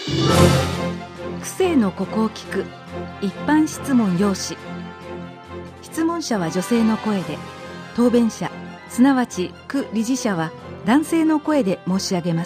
区政のここを聞く一般質問要旨。質問者は女性の声で、答弁者すなわち区理事者は男性の声で申し上げます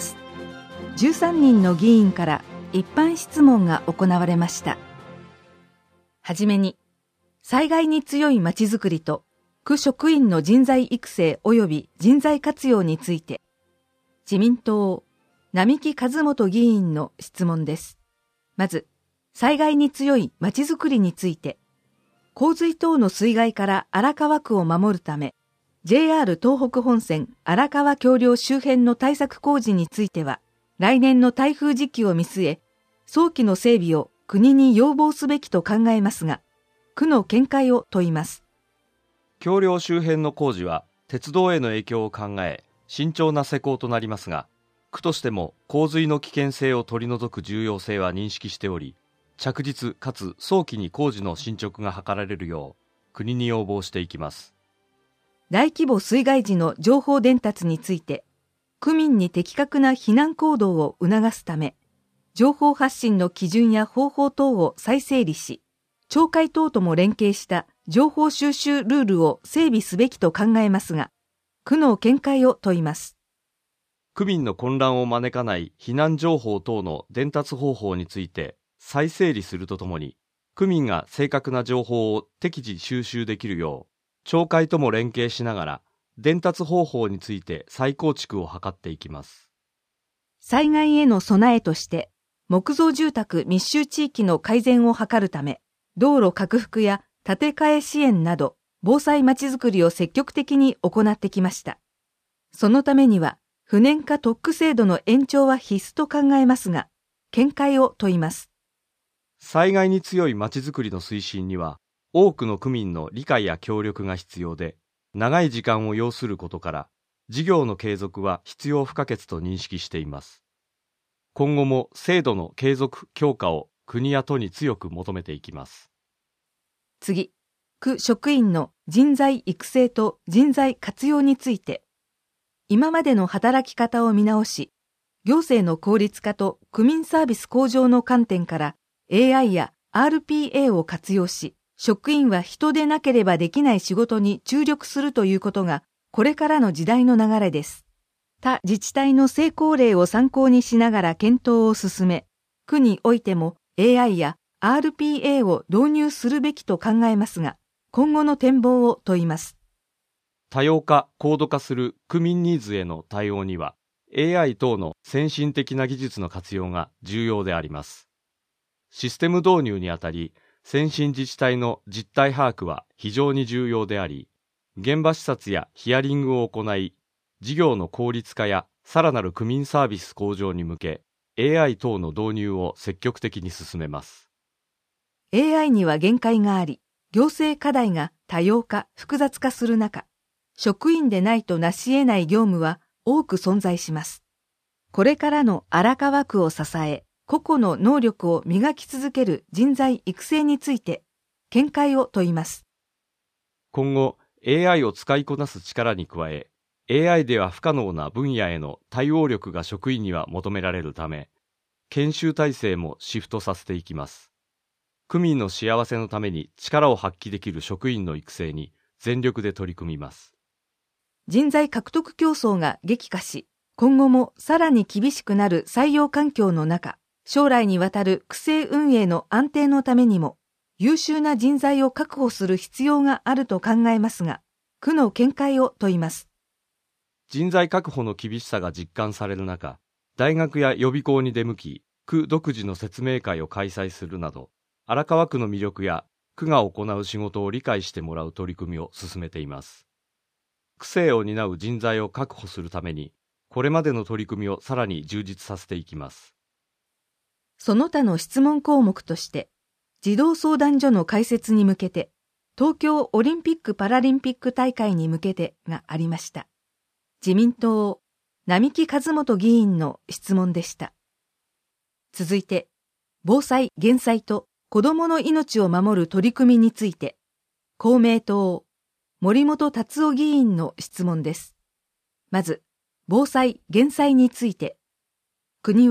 。13人の議員から一般質問が行われました。はじめに、災害に強いまちづくりと区職員の人材育成及び人材活用について、自民党並木和元議員の質問です。まず、災害に強いまちづくりについて、洪水等の水害から荒川区を守るため、JR 東北本線荒川橋梁周辺の対策工事については、来年の台風時期を見据え、早期の整備を国に要望すべきと考えますが、区の見解を問います。 橋梁周辺の工事は鉄道への影響を考え、慎重な施工となりますが、区としても洪水の危険性を取り除く重要性は認識しており、着実かつ早期に工事の進捗が図られるよう国に要望していきます。 大規模水害時の情報伝達について、区民に的確な避難行動を促すため、情報発信の基準や方法等を再整理し、町会等とも連携した情報収集ルールを整備すべきと考えますが、区の見解を問います。 区民の混乱を招かない避難情報等の伝達方法について再整理するとともに、区民が正確な情報を適時収集できるよう、町会とも連携しながら、伝達方法について再構築を図っていきます。 災害への備えとして、木造住宅密集地域の改善を図るため、道路拡幅や建て替え支援など、防災まちづくりを積極的に行ってきました。そのためには、不燃化特区制度の延長は必須と考えますが、見解を問います。 災害に強いまちづくりの推進には、多くの区民の理解や協力が必要で、長い時間を要することから、事業の継続は必要不可欠と認識しています。今後も制度の継続強化を国や都に強く求めていきます。 次、区職員の人材育成と人材活用について、今までの働き方を見直し、行政の効率化と区民サービス向上の観点から AI や RPA を活用し、職員は人でなければできない仕事に注力するということが、これからの時代の流れです。他自治体の成功例を参考にしながら検討を進め、区においても AI や RPA を導入するべきと考えますが、今後の展望を問います。 多様化・高度化する区民ニーズへの対応には、AI 等の先進的な技術の活用が重要であります。システム導入にあたり、先進自治体の実態把握は非常に重要であり、現場視察やヒアリングを行い、事業の効率化やさらなる区民サービス向上に向け、AI 等の導入を積極的に進めます。 AI には限界があり、行政課題が多様化・複雑化する中、職員でないと成し得ない業務は多く存在します。これからの荒川区を支え、個々の能力を磨き続ける人材育成について、見解を問います。 今後、AI を使いこなす力に加え、AI では不可能な分野への対応力が職員には求められるため、研修体制もシフトさせていきます。区民の幸せのために力を発揮できる職員の育成に全力で取り組みます。 人材獲得競争が激化し、今後もさらに厳しくなる採用環境の中、将来にわたる区政運営の安定のためにも、優秀な人材を確保する必要があると考えますが、区の見解を問います。 人材確保の厳しさが実感される中、大学や予備校に出向き、区独自の説明会を開催するなど、荒川区の魅力や区が行う仕事を理解してもらう取り組みを進めています。区政を担う人材を確保するために、これまでの取り組みをさらに充実させていきます。 その他の質問項目として、児童相談所の開設に向けて、東京オリンピック・パラリンピック大会に向けてがありました。自民党、並木和元議員の質問でした。続いて、防災・減災と子どもの命を守る取り組みについて、公明党、森本達夫議員の質問です。まず、防災・減災について、国は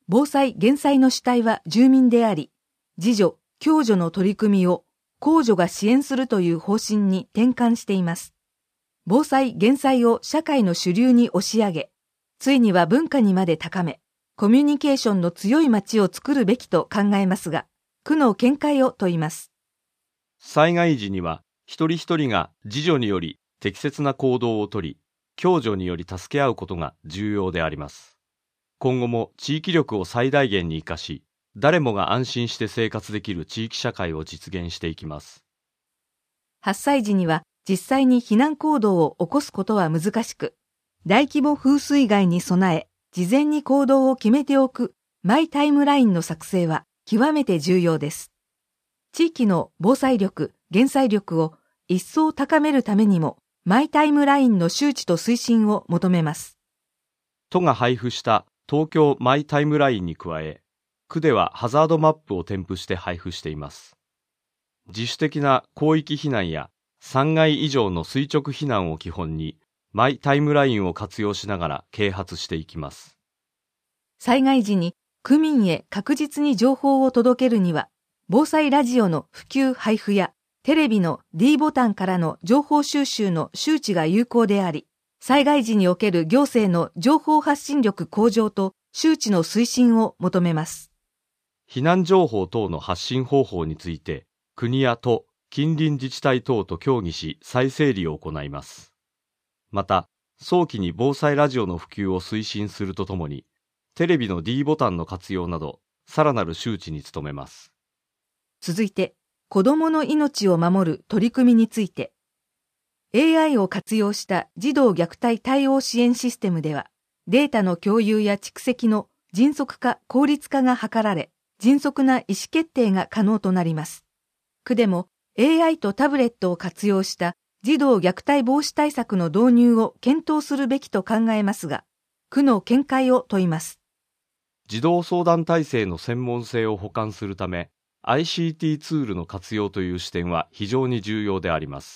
防災・減災の主体は住民であり、自助・共助の取り組みを公助が支援するという方針に転換しています。防災・減災を社会の主流に押し上げ、ついには文化にまで高め、コミュニケーションの強い街を作るべきと考えますが、区の見解を問います。 災害時には一人一人が自助により適切な行動をとり、共助により助け合うことが重要であります。今後も地域力を最大限に生かし、誰もが安心して生活できる地域社会を実現していきます。 発災時には実際に避難行動を起こすことは難しく、大規模風水害に備え、事前に行動を決めておくマイタイムラインの作成は極めて重要です。地域の防災力・減災力を一層高めるためにも、マイタイムラインの周知と推進を求めます。 都が配布した東京マイタイムラインに加え、区ではハザードマップを添付して配布しています。自主的な広域避難や3階以上の垂直避難を基本に、マイタイムラインを活用しながら啓発していきます。 災害時に区民へ確実に情報を届けるには、防災ラジオの普及配布やテレビの D ボタンからの情報収集の周知が有効であり、災害時における行政の情報発信力向上と周知の推進を求めます。 避難情報等の発信方法について、国や都、近隣自治体等と協議し再整理を行います。また、早期に防災ラジオの普及を推進するとともに、テレビの D ボタンの活用など、さらなる周知に努めます。 続いて、子どもの命を守る取り組みについて、AI を活用した児童虐待対応支援システムでは、データの共有や蓄積の迅速化・効率化が図られ、迅速な意思決定が可能となります。区でも AI とタブレットを活用した児童虐待防止対策の導入を検討するべきと考えますが、区の見解を問います。 児童相談体制の専門性を補完するため、ICT ツールの活用という視点は非常に重要であります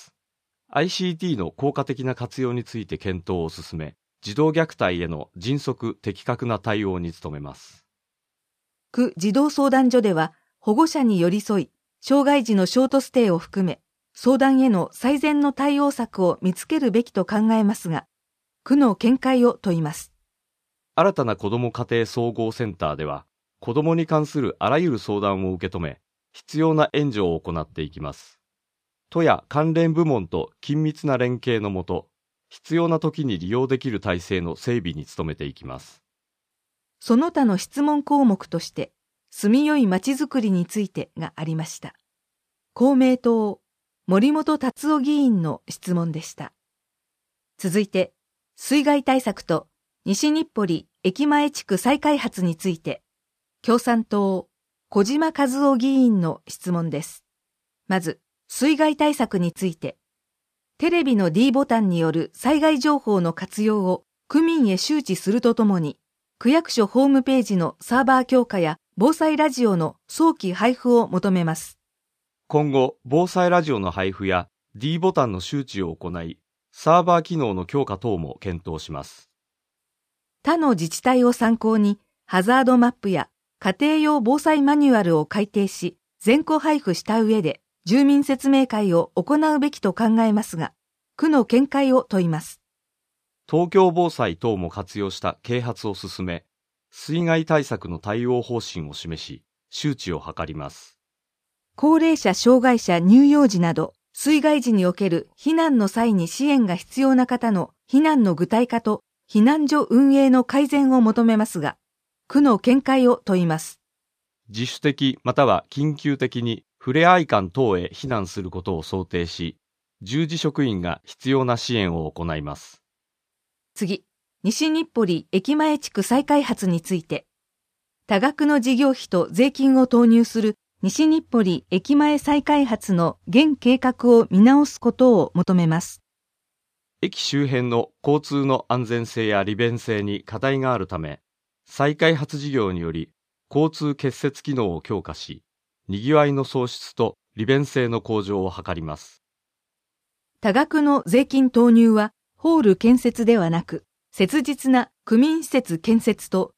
。ICT の効果的な活用について検討を進め、児童虐待への迅速・的確な対応に努めます。 区児童相談所では、保護者に寄り添い、障害児のショートステイを含め、相談への最善の対応策を見つけるべきと考えますが、区の見解を問います。 新たな子ども家庭総合センターでは、子どもに関するあらゆる相談を受け止め、必要な援助を行っていきます。都や関連部門と緊密な連携のもと、必要な時に利用できる体制の整備に努めていきます。 その他の質問項目として、住みよいまちづくりについてがありました。公明党、森本達夫議員の質問でした。続いて、水害対策と西日暮里駅前地区再開発について、共産党、小島和夫議員の質問です。まず、水害対策について、テレビの D ボタンによる災害情報の活用を区民へ周知するとともに、区役所ホームページのサーバー強化や防災ラジオの早期配布を求めます。 今後、防災ラジオの配布や D ボタンの周知を行い、サーバー機能の強化等も検討します。 他の自治体を参考に、ハザードマップや家庭用防災マニュアルを改訂し、全戸配布した上で、住民説明会を行うべきと考えますが、区の見解を問います。 東京防災等も活用した啓発を進め、水害対策の対応方針を示し、周知を図ります。 高齢者・障害者乳幼児など、水害時における避難の際に支援が必要な方の避難の具体化と避難所運営の改善を求めますが、区の見解を問います。 自主的または緊急的にふれあい館等へ避難することを想定し、従事職員が必要な支援を行います。 次、西日暮里駅前地区再開発について、多額の事業費と税金を投入する西日暮里駅前再開発の現計画を見直すことを求めます。 駅周辺の交通の安全性や利便性に課題があるため、再開発事業により交通結節機能を強化し、にぎわいの創出と利便性の向上を図ります。 多額の税金投入はホール建設ではなく、切実な区民施設建設と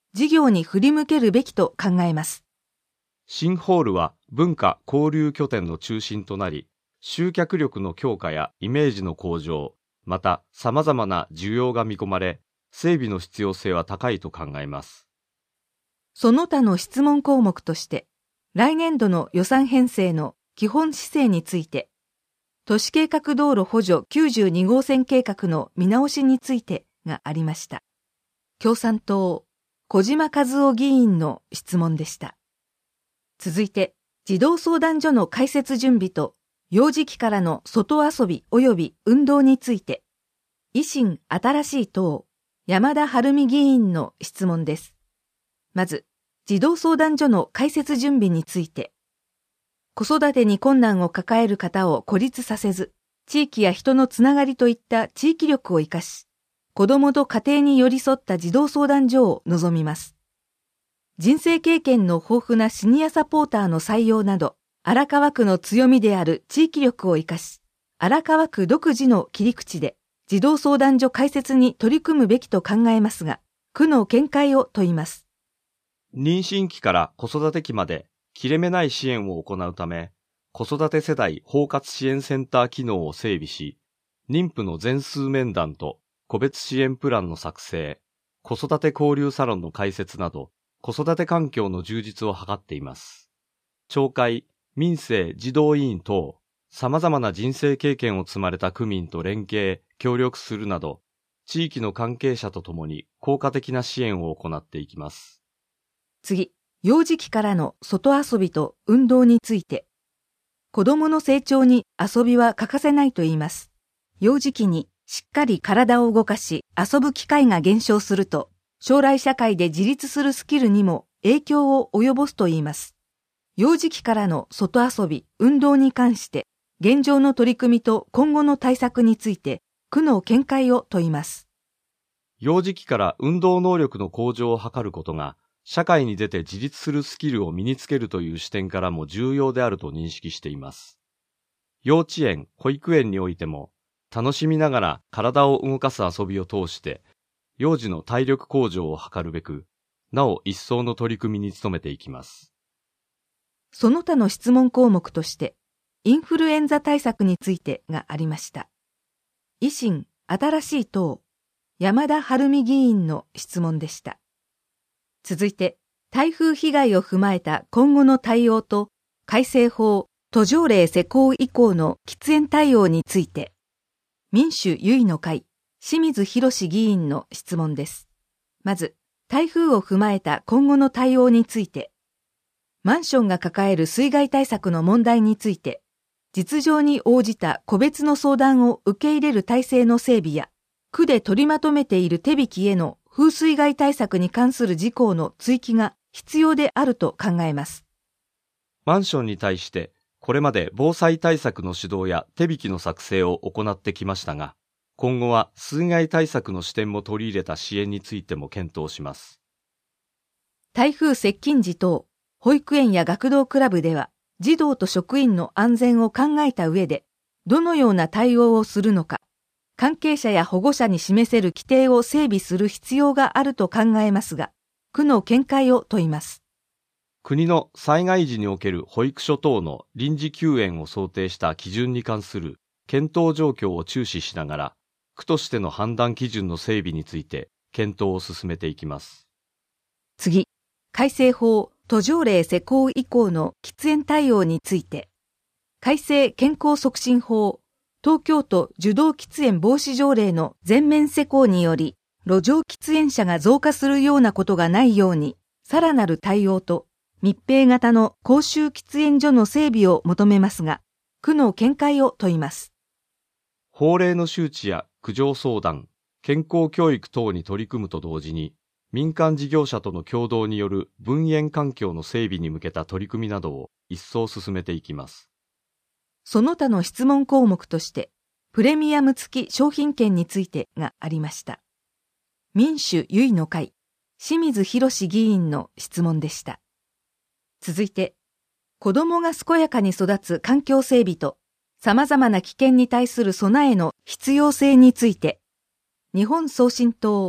事業に振り向けるべきと考えます。 新ホールは文化交流拠点の中心となり、集客力の強化やイメージの向上、また様々な需要が見込まれ、整備の必要性は高いと考えます。 その他の質問項目として、来年度の予算編成の基本姿勢について、都市計画道路補助92号線計画の見直しについてがありました。共産党、小島和夫議員の質問でした。続いて、児童相談所の開設準備と、幼児期からの外遊び及び運動について、維新新しい党、山田晴美議員の質問です。まず、児童相談所の開設準備について、子育てに困難を抱える方を孤立させず、地域や人のつながりといった地域力を生かし、子どもと家庭に寄り添った児童相談所を望みます。人生経験の豊富なシニアサポーターの採用など、荒川区の強みである地域力を生かし、荒川区独自の切り口で児童相談所開設に取り組むべきと考えますが、区の見解を問います。 妊娠期から子育て期まで切れ目ない支援を行うため、子育て世代包括支援センター機能を整備し、妊婦の全数面談と個別支援プランの作成、子育て交流サロンの開設など、子育て環境の充実を図っています。町会、民生児童委員等、様々な人生経験を積まれた区民と連携、協力するなど、地域の関係者とともに効果的な支援を行っていきます。 次、幼児期からの外遊びと運動について、子供の成長に遊びは欠かせないと言います。幼児期にしっかり体を動かし遊ぶ機会が減少すると、将来社会で自立するスキルにも影響を及ぼすと言います。幼児期からの外遊び、運動に関して、現状の取り組みと今後の対策について、区の見解を問います。 幼児期から運動能力の向上を図ることが、社会に出て自立するスキルを身につけるという視点からも重要であると認識しています。幼稚園、保育園においても、楽しみながら体を動かす遊びを通して、幼児の体力向上を図るべく、なお一層の取り組みに努めていきます。 その他の質問項目として、インフルエンザ対策についてがありました。維新新しい党、山田晴美議員の質問でした。続いて、台風被害を踏まえた今後の対応と、改正法、途上令施行以降の喫煙対応について、民主優位の会、清水宏議員の質問です。まず、台風を踏まえた今後の対応について、マンションが抱える水害対策の問題について、実情に応じた個別の相談を受け入れる体制の整備や、区で取りまとめている手引きへの風水害対策に関する事項の追記が必要であると考えます。 マンションに対して、これまで防災対策の指導や手引きの作成を行ってきましたが、今後は水害対策の視点も取り入れた支援についても検討します。 台風接近時等、保育園や学童クラブでは、児童と職員の安全を考えた上で、どのような対応をするのか、関係者や保護者に示せる規定を整備する必要があると考えますが、区の見解を問います。 国の災害時における保育所等の臨時休園を想定した基準に関する検討状況を注視しながら、区としての判断基準の整備について検討を進めていきます。 次、改正法、途上令施行以降の喫煙対応について、改正健康促進法、東京都受動喫煙防止条例の全面施行により、路上喫煙者が増加するようなことがないように、さらなる対応と密閉型の公衆喫煙所の整備を求めますが、区の見解を問います。 法令の周知や苦情相談、健康教育等に取り組むと同時に、民間事業者との共同による分煙環境の整備に向けた取り組みなどを一層進めていきます。 その他の質問項目として、プレミアム付き商品券についてがありました。民主優位の会、清水宏議員の質問でした。続いて、子どもが健やかに育つ環境整備と、様々な危険に対する備えの必要性について、日本送信党、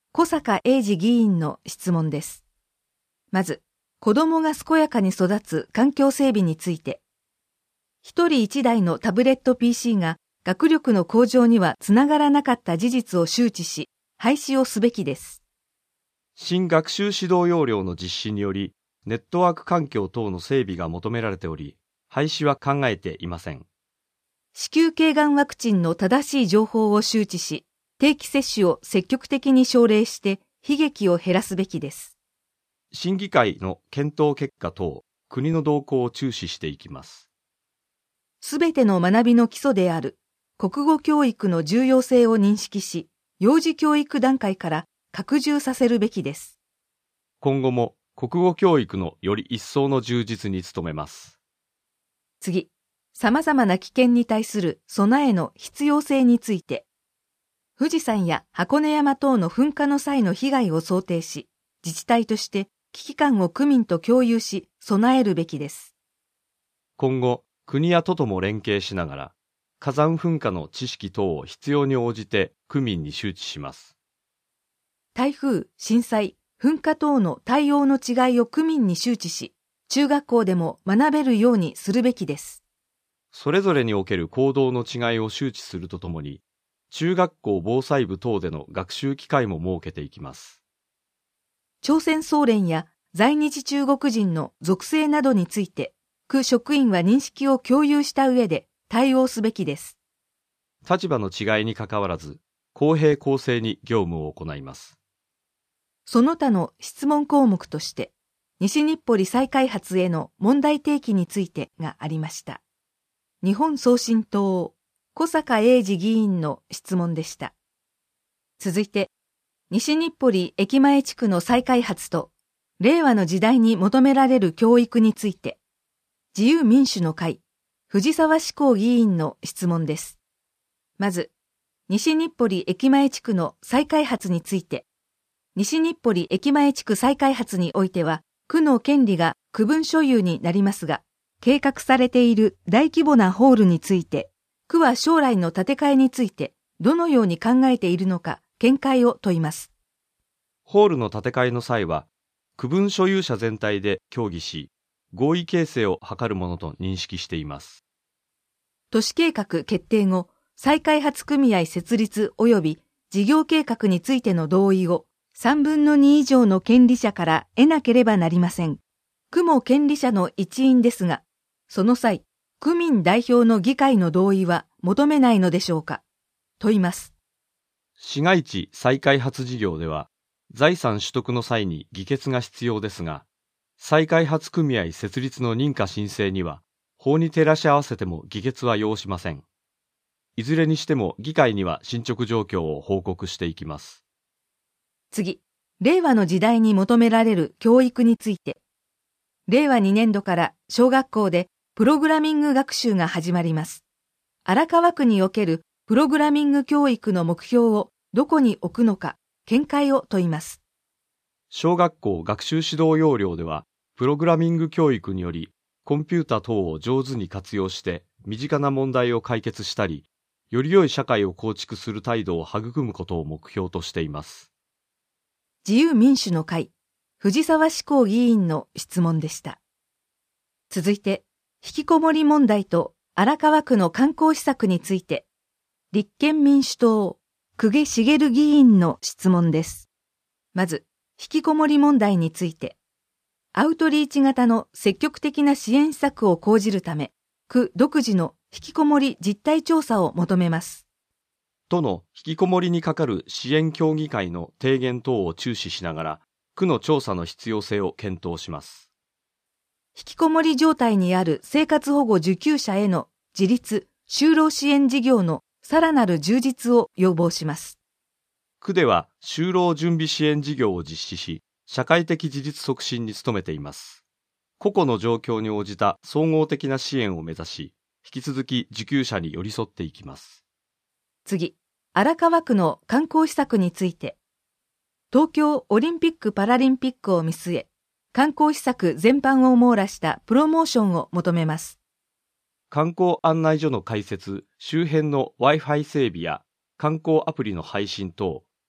小坂英二議員の質問です。まず、子供が健やかに育つ環境整備について、一人一台のタブレット PC が学力の向上にはつながらなかった事実を周知し、廃止をすべきです。 新学習指導要領の実施により、ネットワーク環境等の整備が求められており、廃止は考えていません。 子宮頸がんワクチンの正しい情報を周知し、定期接種を積極的に奨励して悲劇を減らすべきです。 審議会の検討結果等、国の動向を注視していきます。 すべての学びの基礎である国語教育の重要性を認識し、幼児教育段階から拡充させるべきです。 今後も国語教育のより一層の充実に努めます。 次、様々な危険に対する備えの必要性について、富士山や箱根山等の噴火の際の被害を想定し、自治体として危機感を区民と共有し、備えるべきです。 今後、国や都とも連携しながら、火山噴火の知識等を必要に応じて区民に周知します。 台風、震災、噴火等の対応の違いを区民に周知し、中学校でも学べるようにするべきです。 それぞれにおける行動の違いを周知するとともに、中学校防災部等での学習機会も設けていきます。 朝鮮総連や在日中国人の属性などについて、区職員は認識を共有した上で対応すべきです。 立場の違いにかかわらず、公平公正に業務を行います。 その他の質問項目として、西日暮里再開発への問題提起についてがありました。日本送信党、小坂英二議員の質問でした。続いて、西日暮里駅前地区の再開発と、令和の時代に求められる教育について、自由民主の会、藤沢志功議員の質問です。まず、西日暮里駅前地区の再開発について、西日暮里駅前地区再開発においては、区の権利が区分所有になりますが、計画されている大規模なホールについて、区は将来の建て替えについてどのように考えているのか見解を問います。 ホールの建て替えの際は、区分所有者全体で協議し、合意形成を図るものと認識しています。 都市計画決定後、再開発組合設立及び事業計画についての同意を3分の2以上の権利者から得なければなりません。区も権利者の一員ですが、その際、区民代表の議会の同意は求めないのでしょうか？問います。 市街地再開発事業では、財産取得の際に議決が必要ですが、再開発組合設立の認可申請には、法に照らし合わせても議決は要しません。いずれにしても議会には進捗状況を報告していきます。 次、令和の時代に求められる教育について。令和2年度から小学校でプログラミング学習が始まります。荒川区におけるプログラミング教育の目標をどこに置くのか、見解を問います。 小学校学習指導要領では、プログラミング教育により、コンピュータ等を上手に活用して、身近な問題を解決したり、より良い社会を構築する態度を育むことを目標としています。 自由民主の会、藤沢志功議員の質問でした。続いて、引きこもり問題と荒川区の観光施策について、立憲民主党、久下茂議員の質問です。まず、引きこもり問題について、アウトリーチ型の積極的な支援施策を講じるため、区独自の引きこもり実態調査を求めます。 都の引きこもりにかかる支援協議会の提言等を注視しながら、区の調査の必要性を検討します。 引きこもり状態にある生活保護受給者への自立・就労支援事業のさらなる充実を要望します。 区では就労準備支援事業を実施し、社会的自立促進に努めています。個々の状況に応じた総合的な支援を目指し、引き続き受給者に寄り添っていきます。 次、荒川区の観光施策について、東京オリンピック・パラリンピックを見据え、観光施策全般を網羅したプロモーションを求めます。 観光案内所の開設、周辺の Wi-Fi 整備や観光アプリの配信等、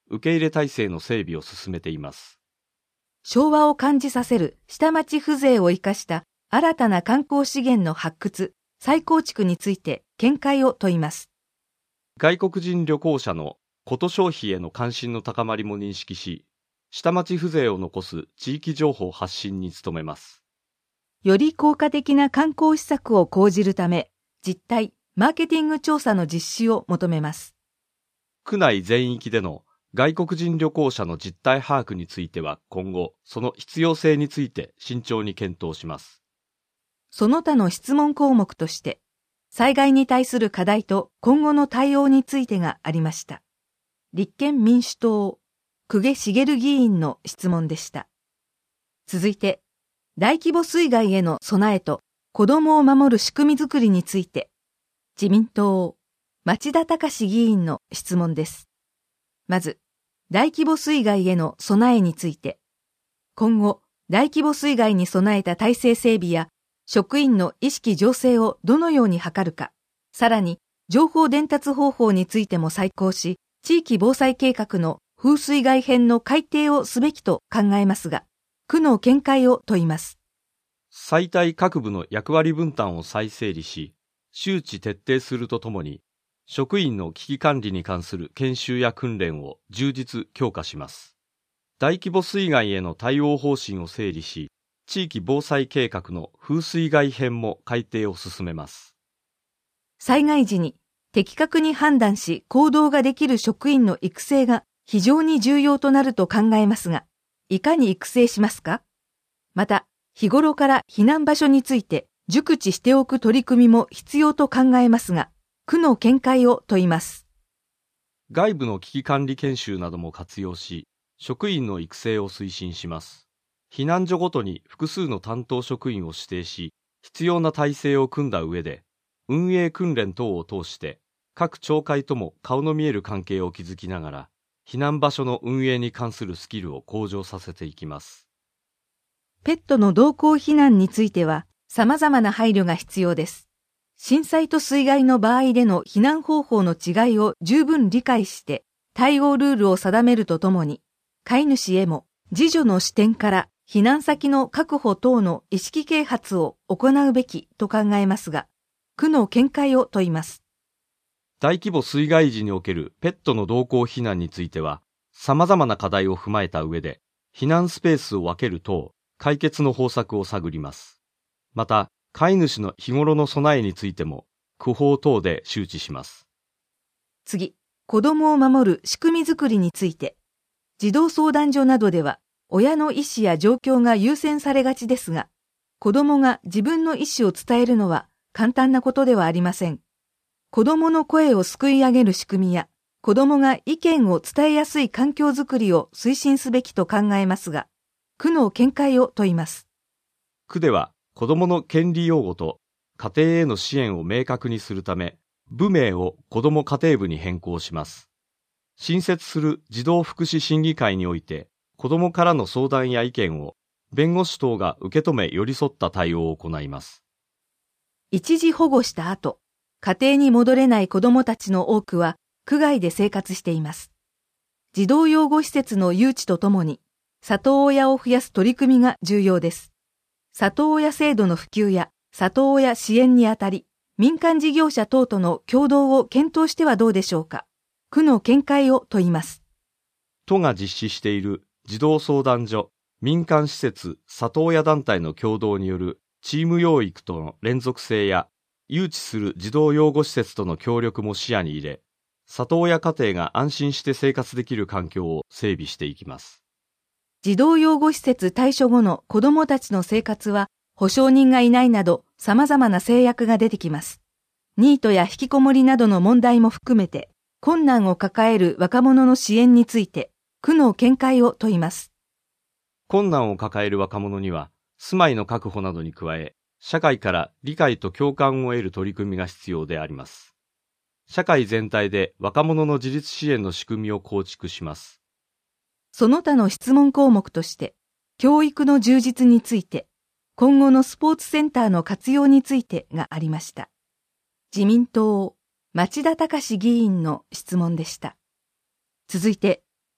受け入れ体制の整備を進めています。 昭和を感じさせる下町風情を生かした新たな観光資源の発掘、再構築について見解を問います。 外国人旅行者のこと消費への関心の高まりも認識し、下町風情を残す地域情報発信に努めます。 より効果的な観光施策を講じるため、実態、マーケティング調査の実施を求めます。 区内全域での外国人旅行者の実態把握については今後、その必要性について慎重に検討します。 その他の質問項目として、災害に対する課題と今後の対応についてがありました。立憲民主党、久下茂議員の質問でした。続いて、大規模水害への備えと子どもを守る仕組みづくりについて、自民党、町田隆議員の質問です。まず、大規模水害への備えについて、今後、大規模水害に備えた体制整備や、職員の意識醸成をどのように図るか、さらに、情報伝達方法についても再考し、地域防災計画の風水害編の改定をすべきと考えますが、区の見解を問います。 災害各部の役割分担を再整理し、周知徹底するとともに、職員の危機管理に関する研修や訓練を充実強化します。大規模水害への対応方針を整理し、地域防災計画の風水害編も改定を進めます。 災害時に的確に判断し行動ができる職員の育成が非常に重要となると考えますが、いかに育成しますか？また、日頃から避難場所について熟知しておく取り組みも必要と考えますが、区の見解を問います。 外部の危機管理研修なども活用し、職員の育成を推進します。避難所ごとに複数の担当職員を指定し、必要な体制を組んだ上で、運営訓練等を通して、各町会とも顔の見える関係を築きながら、避難場所の運営に関するスキルを向上させていきます。 ペットの同行避難については、様々な配慮が必要です。震災と水害の場合での避難方法の違いを十分理解して、対応ルールを定めるとともに、飼い主へも自助の視点から避難先の確保等の意識啓発を行うべきと考えますが、区の見解を問います。 大規模水害時におけるペットの同行避難については、様々な課題を踏まえた上で、避難スペースを分ける等、解決の方策を探ります。また、飼い主の日頃の備えについても、区法等で周知します。 次、子どもを守る仕組みづくりについて、児童相談所などでは、親の意思や状況が優先されがちですが、子どもが自分の意思を伝えるのは簡単なことではありません。子どもの声をすくい上げる仕組みや、子どもが意見を伝えやすい環境づくりを推進すべきと考えますが、区の見解を問います。 区では、子どもの権利擁護と家庭への支援を明確にするため、部名を子ども家庭部に変更します。新設する児童福祉審議会において、子どもからの相談や意見を弁護士等が受け止め寄り添った対応を行います。 一時保護した後、家庭に戻れない子どもたちの多くは区外で生活しています。児童養護施設の誘致とともに、里親を増やす取り組みが重要です。里親制度の普及や里親支援にあたり、民間事業者等との協働を検討してはどうでしょうか。区の見解を問います。 都が実施している児童相談所、民間施設、里親団体の共同によるチーム養育との連続性や、誘致する児童養護施設との協力も視野に入れ、里親家庭が安心して生活できる環境を整備していきます。 児童養護施設退所後の子どもたちの生活は、保証人がいないなど様々な制約が出てきます。ニートや引きこもりなどの問題も含めて、困難を抱える若者の支援について、区の見解を問います。 困難を抱える若者には、住まいの確保などに加え、社会から理解と共感を得る取り組みが必要であります。社会全体で若者の自立支援の仕組みを構築します。 その他の質問項目として、教育の充実について、今後のスポーツセンターの活用についてがありました。自民党、町田隆議員の質問でした。続いて、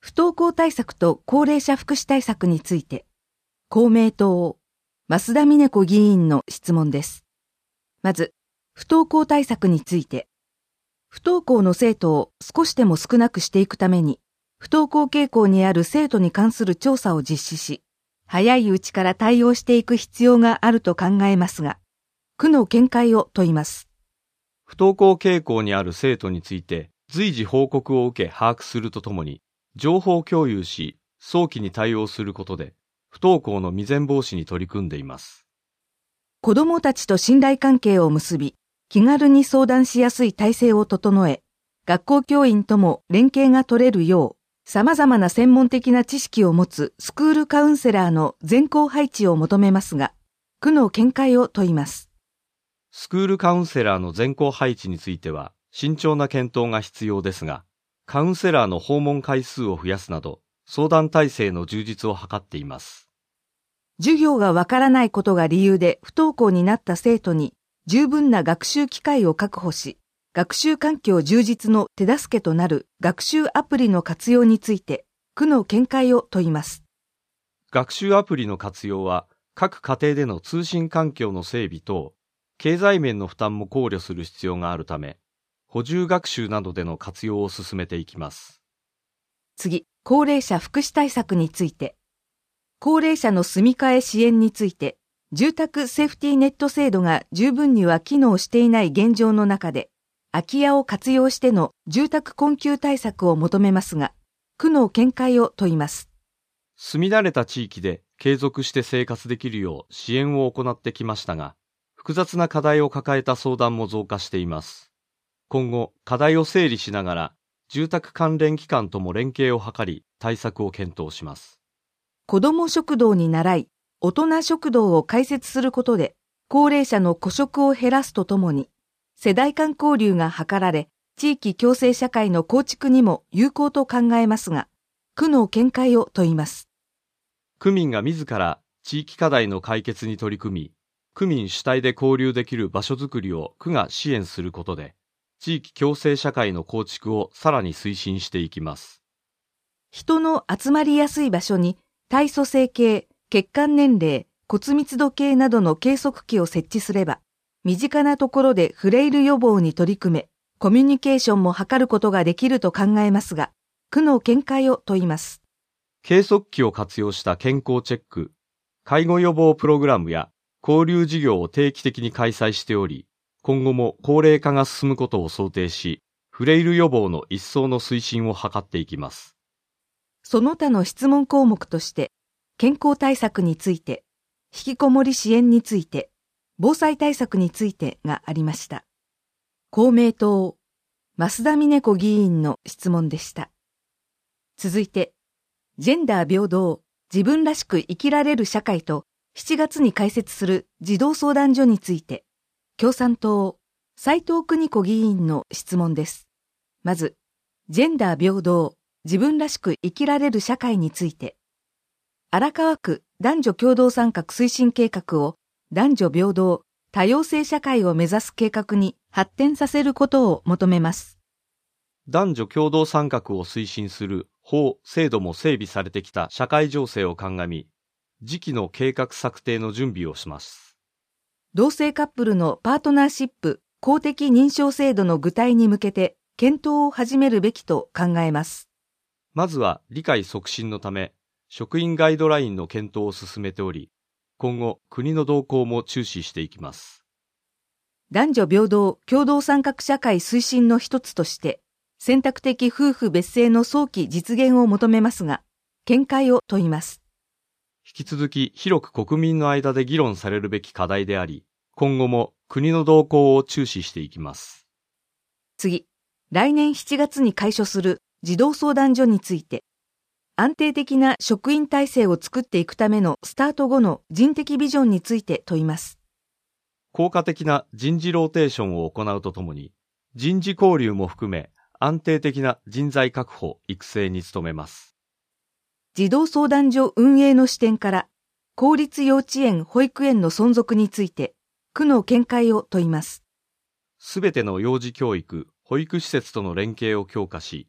不登校対策と高齢者福祉対策について、公明党、増田美音子議員の質問です。まず、不登校対策について、不登校の生徒を少しでも少なくしていくために、不登校傾向にある生徒に関する調査を実施し、早いうちから対応していく必要があると考えますが、区の見解を問います。 不登校傾向にある生徒について、随時報告を受け把握するとともに、情報共有し、早期に対応することで、不登校の未然防止に取り組んでいます。 子どもたちと信頼関係を結び、気軽に相談しやすい体制を整え、学校教員とも連携が取れるよう、様々な専門的な知識を持つスクールカウンセラーの全校配置を求めますが、区の見解を問います。 スクールカウンセラーの全校配置については、慎重な検討が必要ですが、カウンセラーの訪問回数を増やすなど、相談体制の充実を図っています。 授業がわからないことが理由で不登校になった生徒に十分な学習機会を確保し、学習環境充実の手助けとなる学習アプリの活用について、区の見解を問います。 学習アプリの活用は、各家庭での通信環境の整備等、経済面の負担も考慮する必要があるため、補充学習などでの活用を進めていきます。 次、高齢者福祉対策について。高齢者の住み替え支援について、住宅セーフティーネット制度が十分には機能していない現状の中で、空き家を活用しての住宅困窮対策を求めますが、区の見解を問います。 住み慣れた地域で継続して生活できるよう支援を行ってきましたが、複雑な課題を抱えた相談も増加しています。今後、課題を整理しながら、住宅関連機関とも連携を図り、対策を検討します。 子ども食堂に倣い、大人食堂を開設することで、高齢者の孤食を減らすとともに、世代間交流が図られ、地域共生社会の構築にも有効と考えますが、区の見解を問います。 区民が自ら地域課題の解決に取り組み、区民主体で交流できる場所づくりを区が支援することで、地域共生社会の構築をさらに推進していきます。 人の集まりやすい場所に体組成計、血管年齢、骨密度計などの計測器を設置すれば、身近なところでフレイル予防に取り組め、コミュニケーションも図ることができると考えますが、区の見解を問います。 計測器を活用した健康チェック、介護予防プログラムや交流事業を定期的に開催しており、今後も高齢化が進むことを想定し、フレイル予防の一層の推進を図っていきます。 その他の質問項目として、健康対策について、引きこもり支援について、防災対策についてがありました。公明党、増田美音子議員の質問でした。続いて、ジェンダー平等、自分らしく生きられる社会と7月に開設する児童相談所について、共産党、斉藤邦子議員の質問です。まず、ジェンダー平等、自分らしく生きられる社会について、荒川区男女共同参画推進計画を男女平等、多様性社会を目指す計画に発展させることを求めます。 男女共同参画を推進する法・制度も整備されてきた社会情勢を鑑み、次期の計画策定の準備をします。 同性カップルのパートナーシップ公的認証制度の具体に向けて検討を始めるべきと考えます。 まずは理解促進のため、職員ガイドラインの検討を進めており、今後国の動向も注視していきます。 男女平等共同参画社会推進の一つとして、選択的夫婦別姓の早期実現を求めますが、見解を問います。 引き続き広く国民の間で議論されるべき課題であり、今後も国の動向を注視していきます。 次、来年7月に開所する児童相談所について、安定的な職員体制を作っていくためのスタート後の人的ビジョンについて問います。 効果的な人事ローテーションを行うとともに、人事交流も含め安定的な人材確保・育成に努めます。 児童相談所運営の視点から、公立幼稚園・保育園の存続について、区の見解を問います。 すべての幼児教育・保育施設との連携を強化し、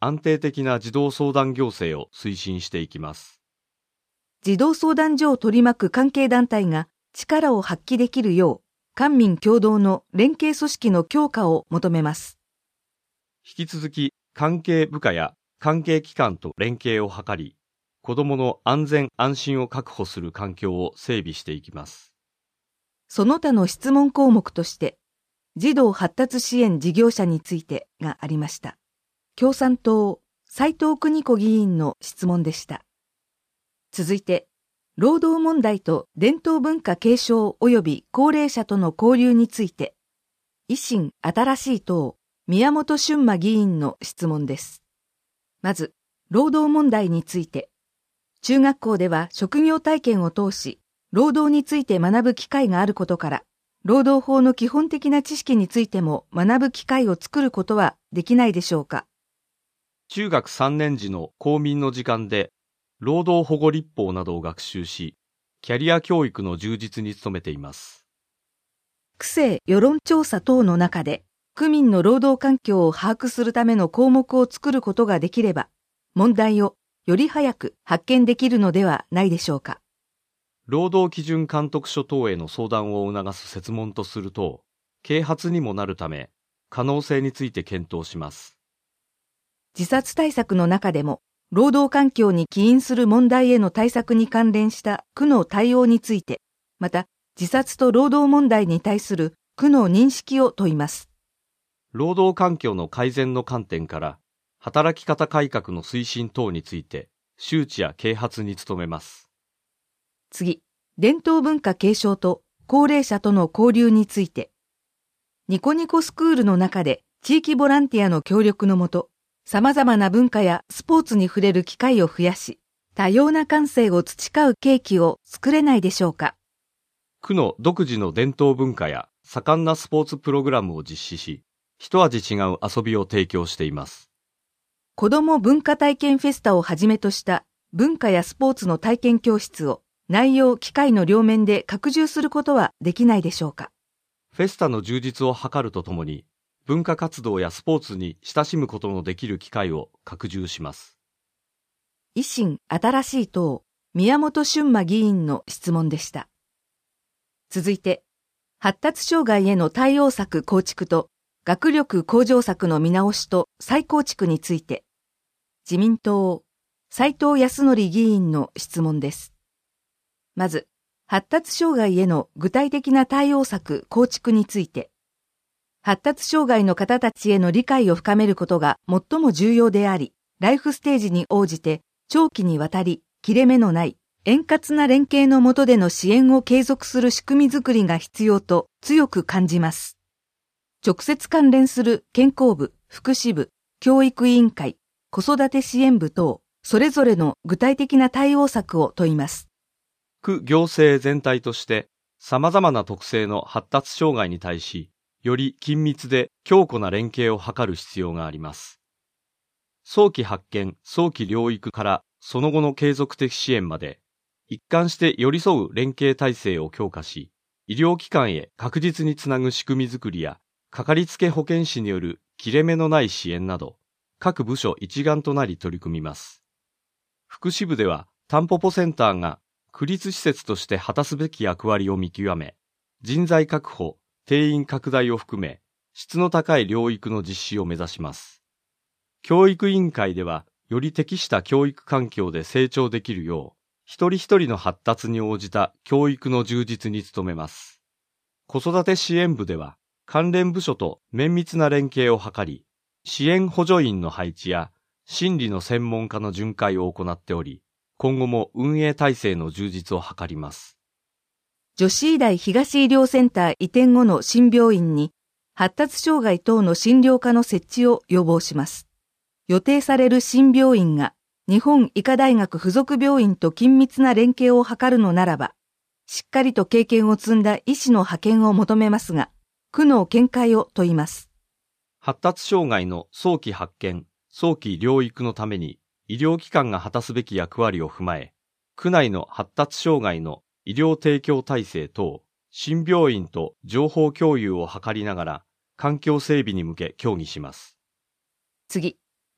安定的な児童相談行政を推進していきます。 児童相談所を取り巻く関係団体が力を発揮できるよう、官民共同の連携組織の強化を求めます。 引き続き、関係部会や関係機関と連携を図り、子どもの安全安心を確保する環境を整備していきます。 その他の質問項目として、児童発達支援事業者についてがありました。共産党、斉藤邦子議員の質問でした。続いて、労働問題と伝統文化継承及び高齢者との交流について、維新新しい党、宮本俊馬議員の質問です。まず、労働問題について、中学校では職業体験を通し、労働について学ぶ機会があることから、労働法の基本的な知識についても学ぶ機会を作ることはできないでしょうか。 中学3年時の公民の時間で、労働保護立法などを学習し、キャリア教育の充実に努めています。 区政世論調査等の中で、区民の労働環境を把握するための項目を作ることができれば、問題をより早く発見できるのではないでしょうか。 労働基準監督署等への相談を促す設問とすると、啓発にもなるため、可能性について検討します。 自殺対策の中でも、労働環境に起因する問題への対策に関連した区の対応について、また自殺と労働問題に対する区の認識を問います。 労働環境の改善の観点から、働き方改革の推進等について、周知や啓発に努めます。 次、伝統文化継承と高齢者との交流について、ニコニコスクールの中で地域ボランティアの協力のもと、様々な文化やスポーツに触れる機会を増やし、多様な感性を培う契機を作れないでしょうか。 区の独自の伝統文化や盛んなスポーツプログラムを実施し、一味違う遊びを提供しています。 子ども文化体験フェスタをはじめとした文化やスポーツの体験教室を内容・機会の両面で拡充することはできないでしょうか。 フェスタの充実を図るとともに、文化活動やスポーツに親しむことのできる機会を拡充します。 維新新しい党、宮本俊馬議員の質問でした。続いて、発達障害への対応策構築と学力向上策の見直しと再構築について、自民党、斉藤康則議員の質問です。まず、発達障害への具体的な対応策構築について、発達障害の方たちへの理解を深めることが最も重要であり、ライフステージに応じて長期にわたり切れ目のない円滑な連携の下での支援を継続する仕組みづくりが必要と強く感じます。直接関連する健康部、福祉部、教育委員会、子育て支援部等、それぞれの具体的な対応策を問います。 区行政全体として様々な特性の発達障害に対し、より緊密で強固な連携を図る必要があります。早期発見、早期療育からその後の継続的支援まで、一貫して寄り添う連携体制を強化し、医療機関へ確実につなぐ仕組みづくりや、かかりつけ保健師による切れ目のない支援など、各部署一丸となり取り組みます。福祉部では、タンポポセンターが区立施設として果たすべき役割を見極め、人材確保、定員拡大を含め、質の高い療育の実施を目指します。教育委員会では、より適した教育環境で成長できるよう、一人一人の発達に応じた教育の充実に努めます。子育て支援部では、関連部署と綿密な連携を図り、支援補助員の配置や心理の専門家の巡回を行っており、今後も運営体制の充実を図ります。 女子医大東医療センター移転後の新病院に、発達障害等の診療科の設置を要望します。予定される新病院が、日本医科大学附属病院と緊密な連携を図るのならば、しっかりと経験を積んだ医師の派遣を求めますが、区の見解を問います。 発達障害の早期発見、早期療育のために、医療機関が果たすべき役割を踏まえ、区内の発達障害の医療提供体制等、新病院と情報共有を図りながら、環境整備に向け協議します。 次、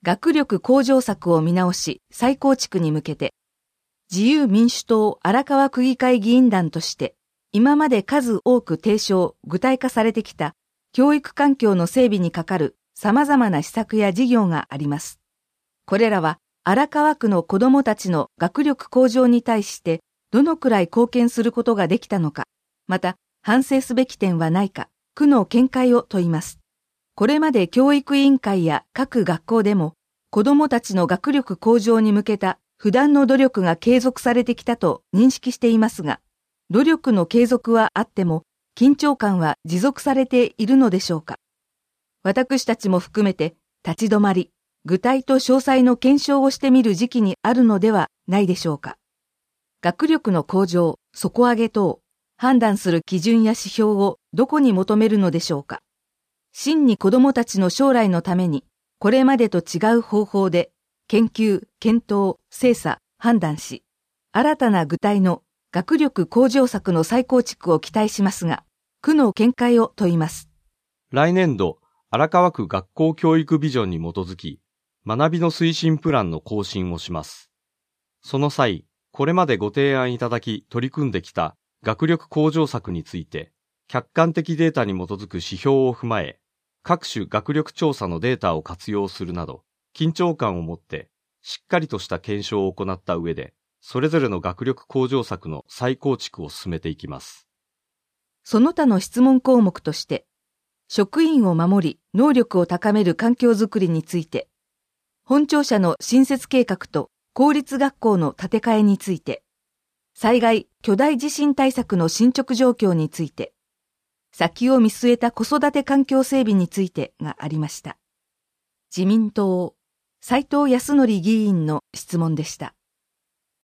学力向上策を見直し再構築に向けて、自由民主党荒川区議会議員団として、今まで数多く提唱、具体化されてきた教育環境の整備にかかる様々な施策や事業があります。これらは荒川区の子どもたちの学力向上に対してどのくらい貢献することができたのか、また反省すべき点はないか、区の見解を問います。これまで教育委員会や各学校でも子どもたちの学力向上に向けた不断の努力が継続されてきたと認識していますが、努力の継続はあっても緊張感は持続されているのでしょうか。私たちも含めて立ち止まり、具体と詳細の検証をしてみる時期にあるのではないでしょうか。学力の向上、底上げ等、判断する基準や指標をどこに求めるのでしょうか。真に子どもたちの将来のために、これまでと違う方法で、研究、検討、精査、判断し、新たな具体の学力向上策の再構築を期待しますが、区の見解を問います。 来年度、荒川区学校教育ビジョンに基づき、学びの推進プランの更新をします。その際、これまでご提案いただき取り組んできた学力向上策について、客観的データに基づく指標を踏まえ、各種学力調査のデータを活用するなど、緊張感を持ってしっかりとした検証を行った上で、それぞれの学力向上策の再構築を進めていきます。 その他の質問項目として、職員を守り、能力を高める環境づくりについて、本庁舎の新設計画と公立学校の建て替えについて、災害・巨大地震対策の進捗状況について、先を見据えた子育て環境整備についてがありました。自民党、斉藤康則議員の質問でした。